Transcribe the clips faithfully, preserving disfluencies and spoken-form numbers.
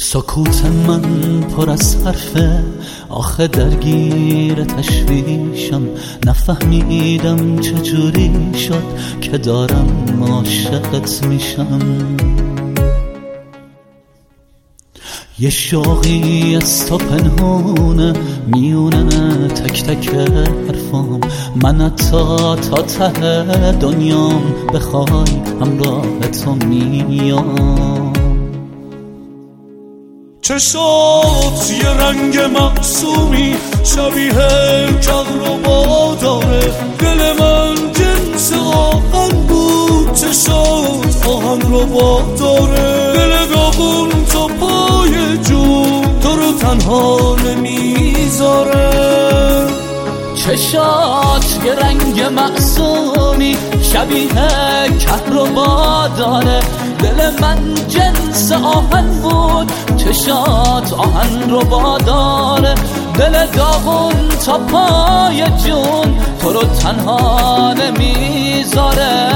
سکوت من پر از حرفه، آخه درگیر تشویشم، نفهمیدم چجوری شد که دارم عاشقت میشم. یه شوقی از تو پنهونه میونه تک تک حرفام، من حتی تا ته دنیام بخوای همراه تو میام. چشات یه رنگ معصومی شبیه کهربا داره، دل من جنس آهن بود چشات آهن رو با داره، دل داغون تا پای جون تو رو تنها نمیذاره. چشات یه رنگ معصومی شبیه کهربا داره، دل من جنس آهن بود چشات آهن رو باداره، دل داغون تا پای جون تو رو تنها نمیذاره.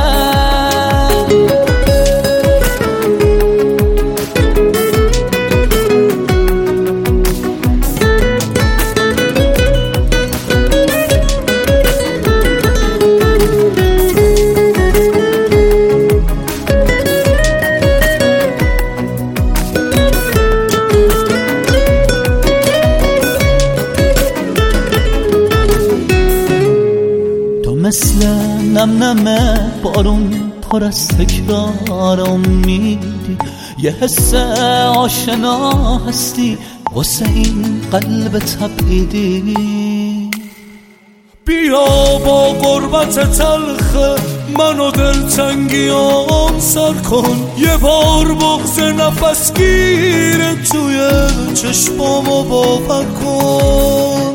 مثل نم نم بارون پر از تکرار امیدی، یه حس آشنا هستی واسه این قلب تبعیدی. بیا با قربت تلخ منو دلتنگیام سر کن، یه بار بغض نفس گیره توی چشمامو باور کن.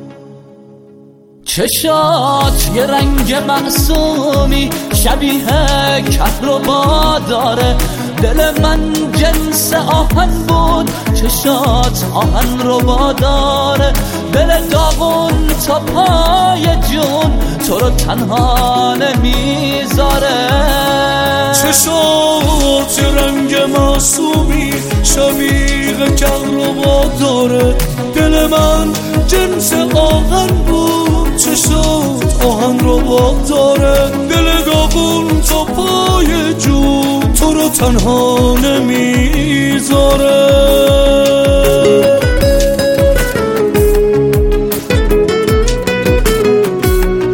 چشات یه رنگ معصومی شبیه کهربا داره، دل من جنس آهن بود چشات آهن رو باداره، دل داغون تا پای جون تو رو تنها نمیذاره. چشات یه رنگ معصومی شبیه کهربا داره، دل من جنس آهن بود چشات آهن رو با داره، دل داغون تا پای جون تو رو تنها نمی